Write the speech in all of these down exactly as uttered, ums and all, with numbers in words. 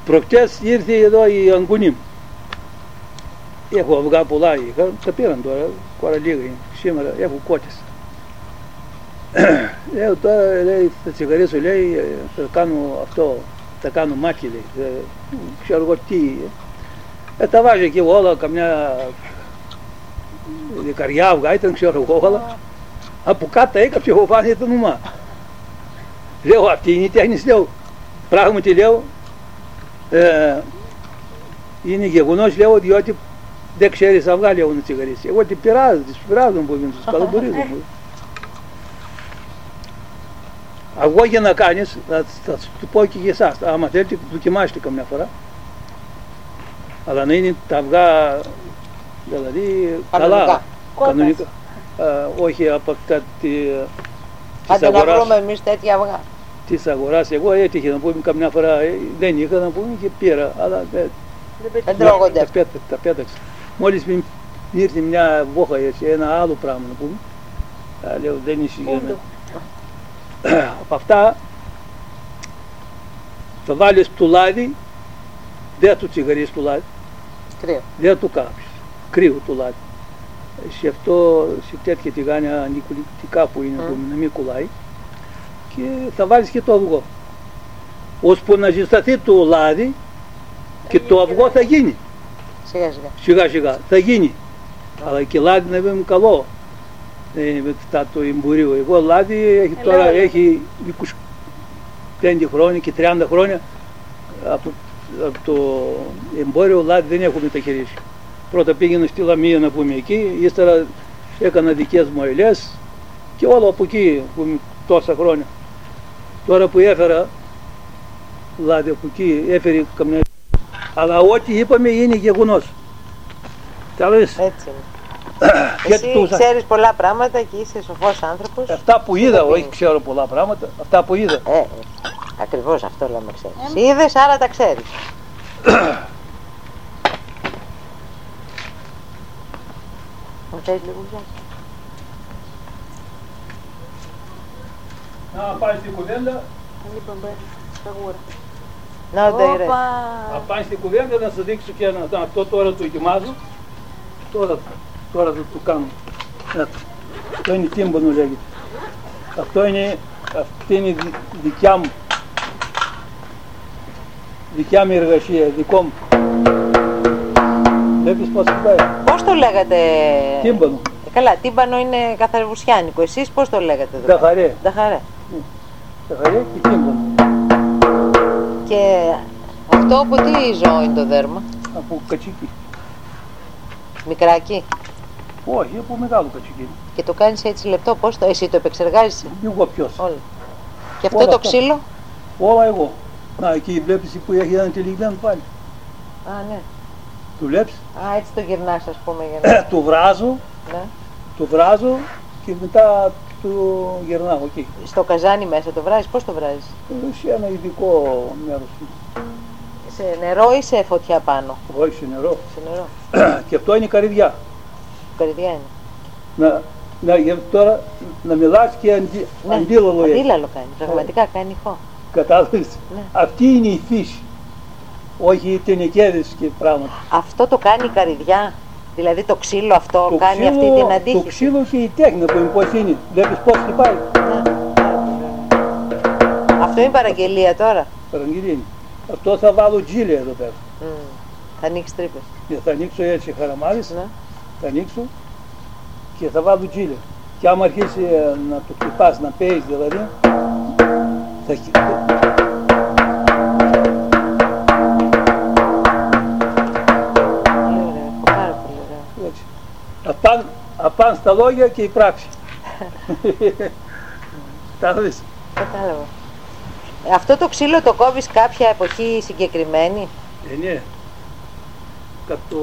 Προχτές ήρθε εδώ η Αγκουνή. Έχω αυγά πολλά, είχα, τα πήραν τώρα, κόρα λίγα είναι. Σήμερα έχω κότες. Λέω τώρα, λέει, θα τσιγαρίσω, λέει, θα κάνω αυτό, θα κάνω μάχη, λέει, ξέρω εγώ τι. Ε, τα βάζει εκεί όλα, καμιά δεκαριά αυγά ήταν, ξέρω εγώ όλα. Από κάτω έκαψε, εγώ πάνε το νούμα. Λέω, αυτή είναι η τέχνη, λέω, πράγματι λέω, ε, είναι γεγονός, λέω, διότι δεν ξέρεις αυγά, λέω, να τσιγαρίσει. Εγώ τι πειράζω, τις πειράζω που είναι, τις καλομπορίζω. Εγώ για να κάνεις, θα, θα σου πω και για εσάς, άμα θέλετε δοκιμάστε καμιά φορά. Αλλά να είναι τα αυγά, δηλαδή, καλά, κανονικά. Α, όχι από αυτά τη, της αγοράς. Να βρούμε εμείς τέτοια αυγά. Της αγοράς, εγώ έτυχε να πούμε καμιά φορά, δεν είχα να πούμε και πήρα, αλλά δεν, δεν τρώγονται. Τα, πέτα, τα πέταξα. Μόλις μου ήρθε μια βόχα, ένα άλλο πράγμα να πούμε, α, λέω δεν είσαι για μένα. Από αυτά θα βάλεις το λάδι, δεν του τσιγαρείς το λάδι, δεν του κάψεις, κρύο το λάδι. Σε αυτό, σε τέτοια τηγάνια νικολιτικά που είναι, mm. να μην κουλάει, και θα βάλεις και το αυγό. Ώσπου να ζεσταθεί το λάδι και το αυγό θα γίνει. Σιγά σιγά. Σιγά σιγά θα γίνει. Mm. Αλλά και λάδι να είναι καλό. Δεν είναι μετά το εμπορίο. Εγώ λάδι έχει ε, τώρα έχει είκοσι πέντε χρόνια και τριάντα χρόνια από, από το εμπόριο λάδι δεν έχω μεταχειρίσει. Πρώτα πήγαινα στη Λαμία να πούμε εκεί, ύστερα έκανα δικές μου ελιές και όλα από εκεί που τόσα χρόνια. Τώρα που έφερα λάδι από εκεί, έφερε καμιά. Αλλά ό,τι είπαμε είναι γεγονός. Έτσι είναι. Εσύ τούσα. Ξέρεις πολλά πράγματα και είσαι σοφός άνθρωπος. Αυτά που είδα, όχι ξέρω πολλά πράγματα, αυτά που είδα. Ε, ακριβώς αυτό λέμε ξέρεις. Ε. Είδες, άρα τα ξέρεις. Μου θέλεις λίγο ζάχαρη. Να πάει στην κουβέντα. Λοιπόν, σαγούρα. Να οδαιρέ. Να πάει στην κουβέντα να σας δείξω και ένα. Αυτό τώρα το ετοιμάζω. Τώρα, τώρα θα το κάνω. Αυτό είναι τύμπανο λέγεται. Αυτό είναι, αυτή είναι δικιά μου. Δικιά μου εργασία, δικό μου. Βλέπεις πώς πάει. Πώς το λέγατε? Τύμπανο. Ε, καλά, τύμπανο είναι καθαρβουσιάνικο. Εσείς πώς το λέγατε εδώ? Ταχαρέ. Ταχαρέ. Ταχαρέ και τύμπανο. Και αυτό από τι ζώο είναι το δέρμα? Από κατσίκι. Μικράκι? Όχι, από μεγάλο κατσίκι. Και το κάνεις έτσι λεπτό, πώς το, εσύ το επεξεργάζεσαι? Εγώ ποιος. Όλα. Και αυτό όλα το αυτά. Ξύλο? Όλα εγώ. Να, εκεί βλέπεις που έχει ένα τυλιγμένο πάλι. Α, ναι. Το βλέπεις. Α, έτσι το γυρνάς, ας πούμε, για να... το βράζω, ναι. Το βράζω και μετά το γυρνάω εκεί. Στο καζάνι μέσα το βράζεις, πώς το βράζεις? Σε ένα ειδικό μέρος. Σε νερό ή σε φωτιά πάνω? Όχι, σε νερό. Σε νερό. Και αυτό είναι καρυδιά. Καρυδιά είναι. Να, να, τώρα να μιλάς και αντι, ναι, αντίλαλο έχει. Αντίλαλο κάνει, πραγματικά κάνει ηχό. Κατάλαβες. Ναι. Αυτή είναι η φύση. Όχι οι τενεκέδες και πράγματα. Αυτό το κάνει η καρυδιά? Δηλαδή το ξύλο αυτό το κάνει ξύλο, αυτή την αντίχηση? Το ξύλο και η τέχνη που είναι, πώς είναι. Βλέπεις πώς χτυπάει. Ναι. Αυτό είναι παραγγελία τώρα? Παραγγελία είναι. Αυτό θα βάλω τζίλια εδώ πέρα. Mm. Θα ανοίξει τρύπες. Και θα ανοίξω έτσι χαραμάρις, ναι. Θα ανοίξω και θα βάλω τζίλια. Και άμα αρχίσει να το χτυπάς, να παίζεις δηλαδή, θα χτυπάς. Απάν, απάν στα λόγια και η πράξη. Κατάλαβες. Κατάλαβα. Αυτό το ξύλο το κόβεις κάποια εποχή συγκεκριμένη? Ε, ναι. Κάτω,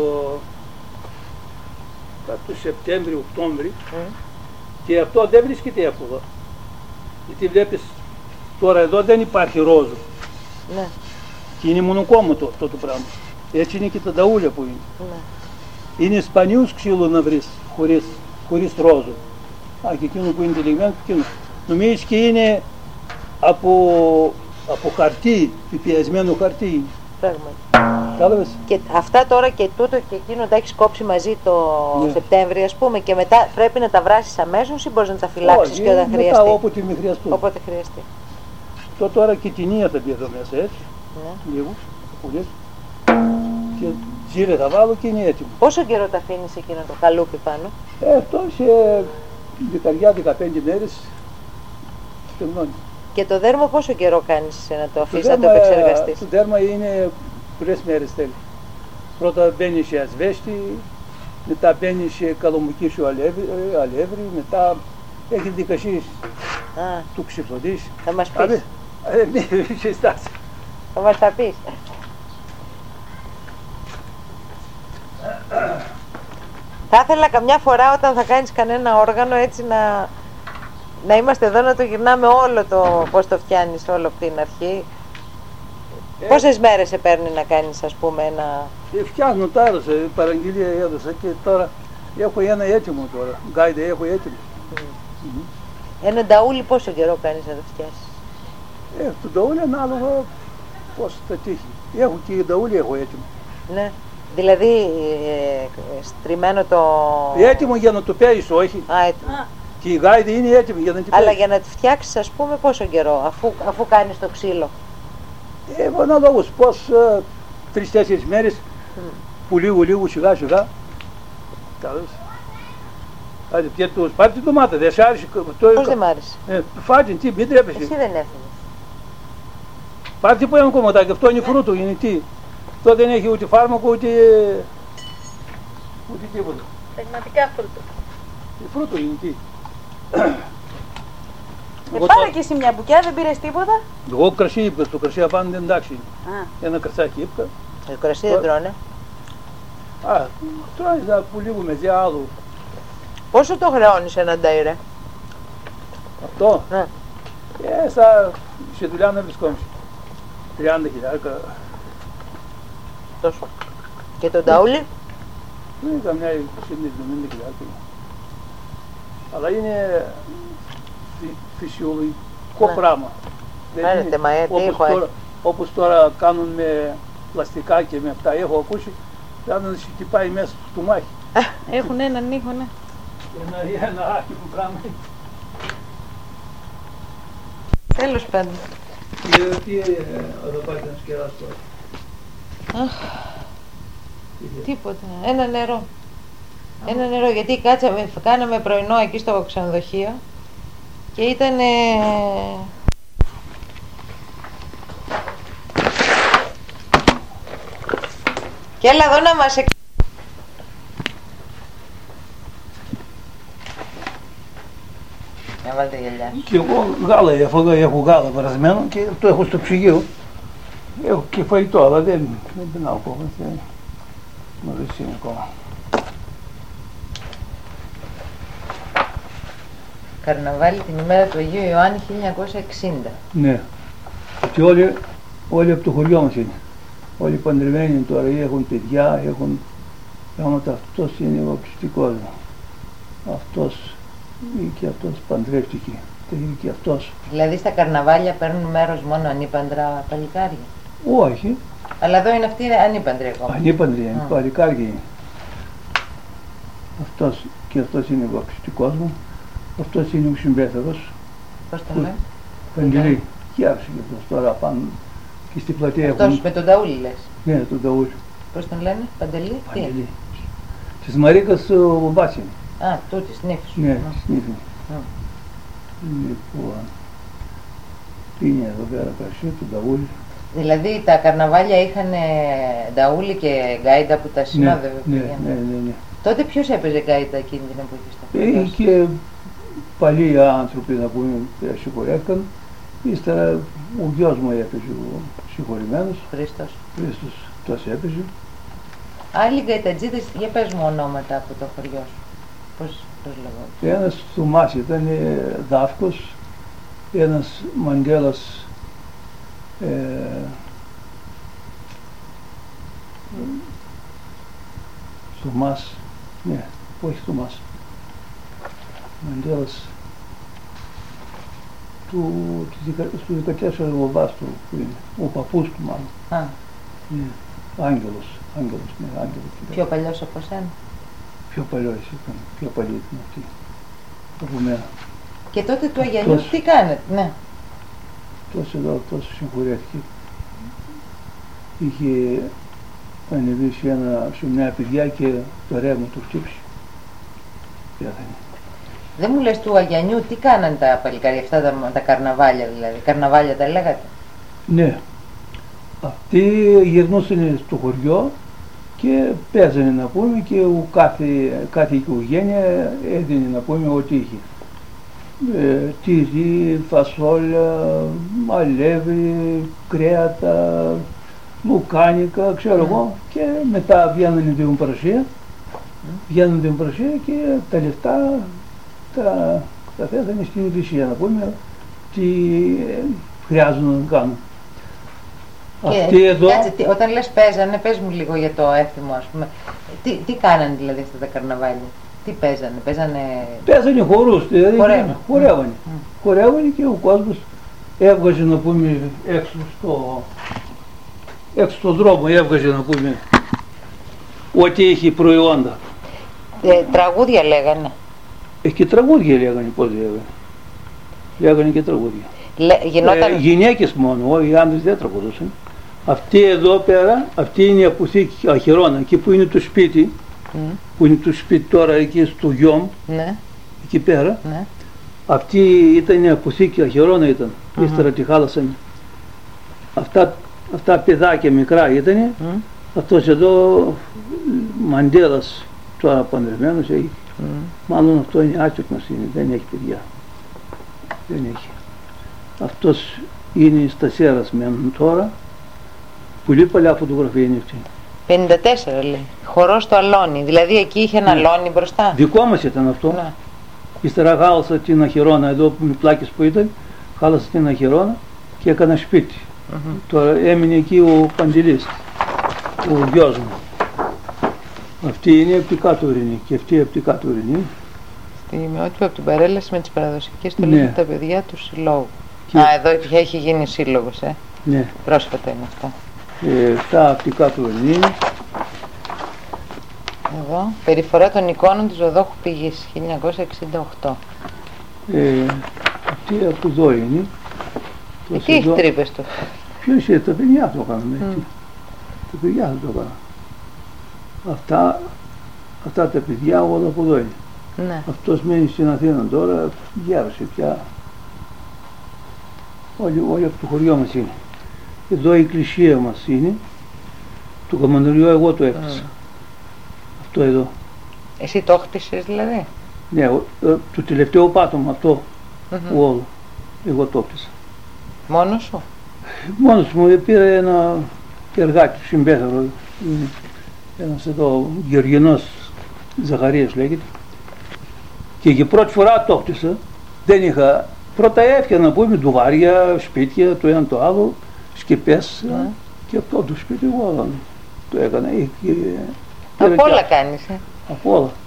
κάτω Σεπτέμβριο, Οκτώβριο. Mm. Και αυτό δεν βρίσκεται εύκολα. Γιατί βλέπεις τώρα εδώ δεν υπάρχει ρόζο. Ναι. Και είναι μονοκόμματο αυτό το πράγμα. Έτσι είναι και τα ταούλια που είναι. Ναι. Είναι σπανίους ξύλο να βρεις χωρίς, χωρίς ρόζο. Α, και εκείνο που είναι τυλιγμένο, εκείνο. Νομίζεις και είναι από, από χαρτί, πιπιασμένο χαρτί. Πράγματι. Και αυτά τώρα και τούτο και εκείνο τα έχεις κόψει μαζί το ναι. Σεπτέμβριο, ας πούμε, και μετά πρέπει να τα βράσεις αμέσως ή μπορείς να τα φυλάξεις και όταν χρειαστεί? Μετά όποτε με χρειαστούν. Όποτε χρειαστεί. Το τώρα και την ία θα μπει εδώ μέσα έτσι, ναι. Λίγο, πουλές. Και τζίρε θα βάλω και είναι έτοιμο. Πόσο καιρό τα αφήνεις εκείνο το καλούπι πάνω? Ε, αυτό σε δεκαριά δεκαπέντε μέρες στεγνώνει. Και το δέρμα πόσο καιρό κάνεις να το αφήσεις, να το επεξεργαστείς? Το δέρμα είναι πολλές μέρες θέλει. Πρώτα μπαίνει σε ασβέστη, μετά μπαίνει σε καλομουκίσιο αλεύρι, μετά έχει δικασίες του ξυφλωτής. Θα μας πεις. Ναι, είχε στάσει. Θα μας τα πεις. Θα ήθελα καμιά φορά όταν θα κάνεις κανένα όργανο έτσι να, να είμαστε εδώ να το γυρνάμε όλο το πώς το φτιάνεις όλο από την αρχή. Ε, Πόσες μέρες σε παίρνει να κάνεις ας πούμε ένα... Ε, φτιάχνω τώρα, σε παραγγελία έδωσα και τώρα έχω ένα έτοιμο τώρα, γκάιντε έχω έτοιμο. Mm. Mm-hmm. Ένα νταούλι πόσο καιρό κάνεις να το φτιάσεις? Ε, το νταούλι ανάλογα πώς θα τύχει. Έχω και νταούλι έχω έτοιμο. Ναι. Δηλαδή ε, στριμμένο το... Έτοιμο για να το παίρνεις, όχι. Α, έτοιμο. Και η γάιδη είναι έτοιμη για να την παίρνεις. Αλλά παίρνεις. για να τη φτιάξεις ας πούμε πόσο καιρό, αφού, αφού κάνεις το ξύλο? Ε, αναλόγως πώς, ε, τρεις-τέσσερις μέρες, mm. που λίγο λίγο σιγά σιγά. Καλώς. Άντε πιέτ' το σπάρει την ντομάτα, δεν σ' άρεσε. Πώς δεν μ' άρεσε? Ε, φάτε, τι, μην τρέπεσαι. Εσύ δεν έφυγες. Πάρτε που ένα κομματάκι, αυτό είναι φρούτο, είναι τι. Αυτό δεν έχει ούτε φάρμακο, ούτε, ούτε τίποτα. Πραγματικά φρούτο. Ε, φρούτο είναι τι. Ε, πάρε και εσύ μια μπουκιά, δεν πήρες τίποτα? Εγώ κρασί είπα, το κρασί απάνω δεν εντάξει. Α. Ένα κρασάκι είπα. Το κρασί δεν τρώνε. Α, τρώνε να που λίγο με διά άλλο. Πόσο το χρεώνεις έναν νταϊρέ? Αυτό? Ναι. Ε, στα, σε δουλειά να βρισκόμαστε. τριάντα χιλιάρικα. Τόσο. Και το νταούλι? Είναι καμιά είκοσι εβδομήντα χιλιάρικα. Αλλά είναι φυσιολογικό ναι. πράγμα. Φαίνεται, μα ε, τι έχω τώρα, όπως τώρα κάνουν με πλαστικά και με αυτά, έχω ακούσει, θα να σε χτυπάει μέσα στο μάχη. Έχουν έναν ήχο, ναι. Ένα, ένα άχιμο πράγμα. Τέλος πάντων. Τι εδώ πάει να σκεράσει τώρα? Αχ, τίποτα. Ένα νερό. Ένα νερό, γιατί κάτσαμε, κάναμε πρωινό εκεί στο ξενοδοχείο και ήτανε... Και έλα εδώ να μας εξ... Να βάλτε γυαλιά. Και εγώ γάλα έφαγα, έχω γάλα βρασμένο και το έχω στο ψυγείο. Έχω και φαγητό, αλλά δεν, δεν πεινάω ακόμα. Μου αρέσει ακόμα. Καρναβάλι την ημέρα του Αγίου Ιωάννη χίλια εννιακόσια εξήντα. Ναι. Και όλοι, όλοι από το χωριό μας είναι. Όλοι παντρεμένοι τώρα, έχουν παιδιά, έχουν πράγματα. Αυτός είναι ο πιστικός μου. Αυτός και αυτός παντρεύτηκε. Και αυτός. Δηλαδή στα καρναβάλια παίρνουν μέρος μόνο ανήπαντρα παλικάρια? Όχι. Αλλά εδώ είναι αυτοί ανήπαντροι ακόμα. Ανήπαντροι, mm. παλικάρια είναι. Αυτός και αυτός είναι ο πιστικός μου. Αυτός είναι ο συμπέθερος. Πώς τον λέμε? Παντελή. Και άρχισε και αυτός τώρα πάνω και στην πλατεία. Αυτός έχουν... με τον Ταούλη λες? Ναι, τον Ταούλη. Πώς τον λένε? Παντελή? Παντελή. Της Μαρίκας ο μπάτσι είναι. Α, τούτης, νύφης. Ναι, της νύφης. Λοιπόν, είναι εδώ πέρα κρασί, τον Ταούλη. Δηλαδή τα καρναβάλια είχαν Νταούλη και γκάιντα που τα συνόδευε? Ναι, ναι, ναι, ναι, ναι. Τότε ποιος έπαιζε γκάιντα εκείνη την εποχή στα χωριά? Και παλιοί άνθρωποι να πούμε συγχωρέθηκαν. Ύστερα ο γιος μου έπαιζε, ο συγχωρημένος. Χρήστος. Χρήστος, τόσο έπαιζε. Άλλοι γκαϊτατζίδες, για πες μου ονόματα από το χωριό σου. Πώς, πώς λεγόταν? Ένας Θωμάς ήταν Δάφκος, ένας Μαγγέλας ε, Θωμάς, ναι, όχι Θωμάς, Μαγγέλας του, του δεκατέσσερα ο μπαμπάς του που είναι, ο παππούς του μάλλον. Α. Ναι. Άγγελος, άγγελος, ναι, άγγελος. Πιο παλιός από σένα. Πιο παλιός ήταν, πιο παλιή ήταν αυτή. Από μένα. Και τότε του Αγιανιού τι κάνετε, ναι. Τόσο εδώ, τόσο συγχωρέθηκε. Είχε ανεβεί σε, ένα, σε μια παιδιά και το ρεύμα του χτύπησε. Πέθανε. Δεν μου λες του Αγιανιού τι κάνανε τα παλικάρια αυτά, τα, τα καρναβάλια δηλαδή. Καρναβάλια τα λέγατε. Ναι. Αυτοί γυρνούσαν στο χωριό και παίζανε να πούμε και ο κάθε, κάθε οικογένεια έδινε να πούμε ό,τι είχε. Ε, τυρί, φασόλια, μαλεύει, κρέατα, λουκάνικα, ξέρω εγώ, mm. και μετά βγαίνανε την παρασία, mm. βγαίνανε την παρασία και τα λεφτά τα, τα θέτανε στην εκκλησία να πούμε τι χρειάζονται να κάνουν. Και, Αυτή εδώ... κάτσε, τι, όταν λες παίζανε, πες μου λίγο για το έθιμο ας πούμε. Τι, τι κάνανε δηλαδή αυτά τα καρναβάλια, τι παίζανε, παίζανε... Παίζανε χορούς, δηλαδή χορεύανε. Χορεύανε. Mm. Χορεύανε και ο κόσμος έβγαζε να πούμε έξω στο, έξω στον δρόμο, έβγαζε να πούμε ό,τι έχει προϊόντα. Ε, τραγούδια λέγανε. Ε, και τραγούδια λέγανε, πώς λέγανε. Λέγανε και τραγούδια. Λε, γινόταν... ε, γυναίκες μόνο, οι άντρες δεν τραγουδούσαν. Αυτή εδώ πέρα, αυτή είναι η αποθήκη Αχυρώνα, εκεί που είναι το σπίτι, mm. που είναι το σπίτι τώρα εκεί στο Γιόμ, ναι. εκεί πέρα. Ναι. Αυτή ήταν η αποθήκη Αχυρώνα ήταν, mm-hmm. ύστερα τη χάλασαν. Αυτά, αυτά παιδάκια μικρά ήταν, mm. αυτός εδώ Μαντέλας, τώρα παντρεμένος έχει, mm. μάλλον αυτό είναι άτυπος, δεν έχει παιδιά. Δεν έχει. Αυτός είναι στα Σέρασμεν τώρα, πολύ παλιά φωτογραφία είναι αυτή. πενήντα τέσσερα λέει, χορό στο αλόνι, δηλαδή εκεί είχε ένα, ναι, αλόνι μπροστά. Δικό μας ήταν αυτό. Ναι. Ύστερα χάλασα την Αχυρώνα, εδώ με πλάκες που ήταν, χάλασα την Αχυρώνα και έκανα σπίτι. Mm-hmm. Τώρα έμεινε εκεί ο Παντελής, ο γιος μου. Αυτή είναι από την κάτω ορεινή και αυτή από την κάτω ορεινή. Στιγμιότυπο από την παρέλαση με τις παραδοσιακές το, ναι, λέγουν τα παιδιά του συλλόγου. Και... Α, εδώ έχει γίνει σύλλογος, ε. Ναι. Πρόσφατα είναι αυτά. Ε, αυτά από την κάτω ορεινή. Εδώ, περιφορά των εικόνων της Οδόχου Πηγής, χίλια εννιακόσια εξήντα οκτώ. Ε, αυτή από εδώ είναι. Ε, τι έχει τρύπες του. Ποιος είναι, τα παιδιά το κάνουμε. Mm. Τα παιδιά το κάνουμε. Αυτά, αυτά τα παιδιά όλα από εδώ είναι. Ναι. Αυτός μένει στην Αθήνα τώρα, γέρασε πια. Όλοι, όλοι από το χωριό μας είναι. Εδώ η εκκλησία μας είναι. Το καμανδριό εγώ το έφτιασα. Mm. Αυτό εδώ. Εσύ το χτίσες δηλαδή. Ναι, ο, το τελευταίο πάτωμα αυτό, mm-hmm. όλο. Εγώ το έφτιασα. Μόνος σου. Μόνος μου, πήρα ένα εργάτη του συμπέθαρο. Ένας εδώ Γεωργινός Ζαχαρίας λέγεται. Και για πρώτη φορά το έφτιασα. Δεν είχα. Πρώτα έφτιανα να πούμε ντουβάρια, σπίτια, το ένα το άλλο, σκεπές, mm. και αυτό το σπίτι εγώ το έκανα. Από όλα κάνεις, ε. Από όλα.